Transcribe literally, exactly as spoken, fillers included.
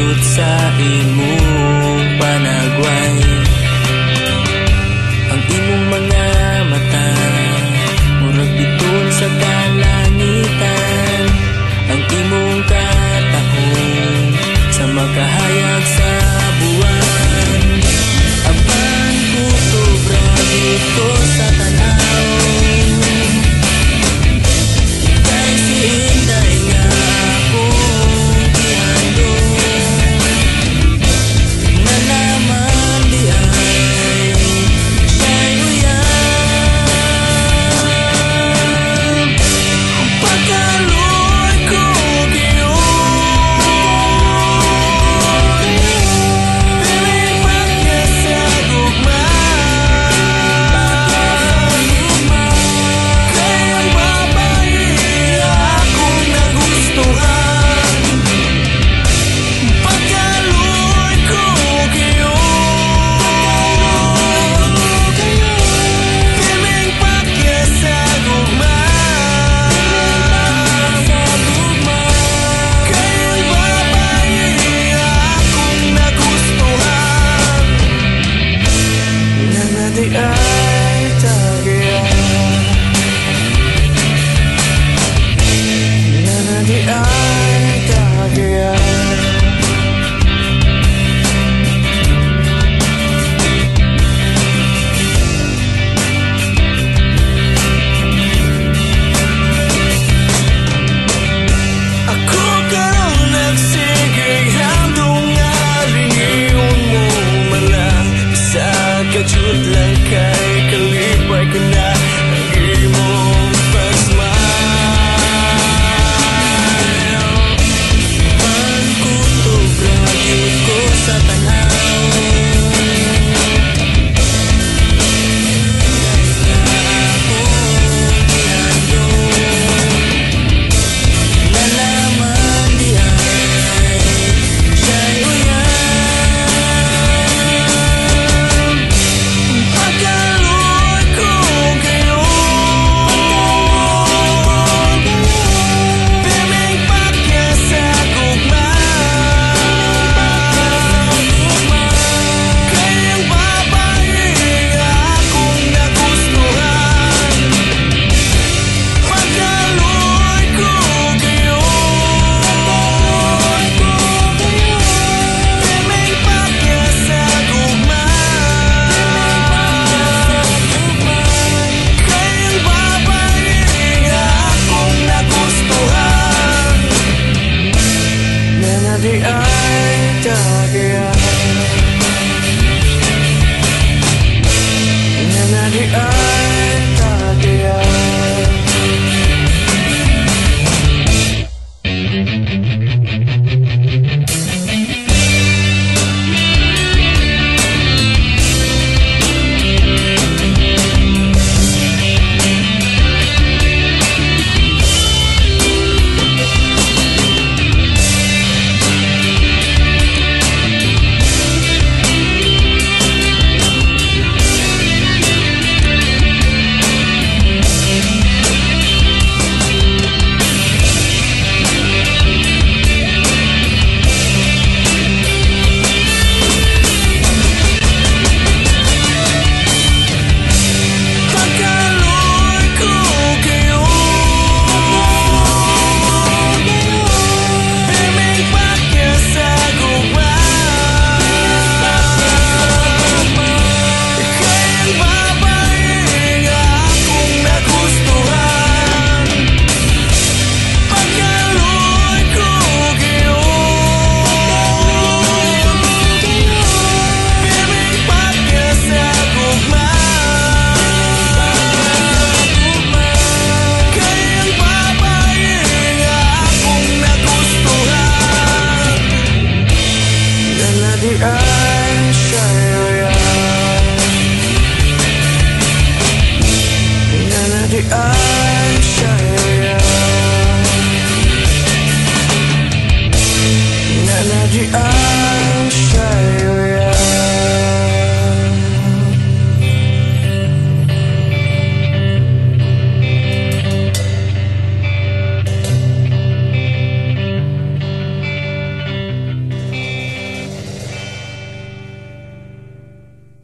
kadot sa imong panagway. Ang imong mga mata murag biton sa kalangitan. Ang imong katahong sa makahayag sa buwan. Apan kutob ra dito sa tanaw. Kay si Inday nga akong gihandong. Nalaman di ay siya'y uyab. Pagkaloy ko kayo. Piling pagka sa gugma. Kayang babae akong nagustuhan. Pagkaloy ko kayo. Piling pagka sa gugma. Kayang babae akong nagustuhan. Nga di ay tagyan. Nga di ay tagyan. Ako karong nagsigig handong nga lingiyon mo man lang. Sa kajut lang kay kalipay ko na ang imong pag-smile. Pagkutob ra gyud ko sa tanaw. Akong gihandong. Nalaman di ay siya'y uyab. Pagkaloy ko kayo. Piling pagka sa gugma. Kayang babae akong nagustuhan. Pagkaloy ko kayo. Piling pagka sa gugma. Kayang babae akong nagustuhan. Nga di ay tagyan. Nga di ay tagyan. Pagkaloy ko kayo. Piling pagka sa gugma. Kayang babae akong nagustuhan. Pagkaloy ko kayo. Piling pagka sa gugma. Kayang babae akong nagustuhan. Nga di ay siya'y uyab. Nga di ay siya'y uyab. Nga di ay